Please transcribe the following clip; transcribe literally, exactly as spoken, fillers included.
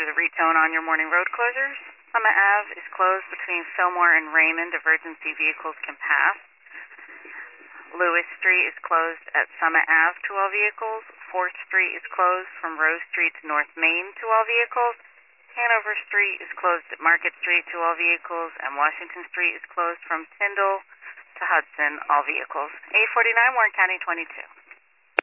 through the retone on your morning road closures. Summit Ave is closed between Fillmore and Raymond. Emergency vehicles can pass. Lewis Street is closed at Summit Ave to all vehicles. fourth Street is closed from Rose Street to North Main to all vehicles. Hanover Street is closed at Market Street to all vehicles, and Washington Street is closed from Tyndall to Hudson, all vehicles. eight forty-nine, Warren County twenty-two.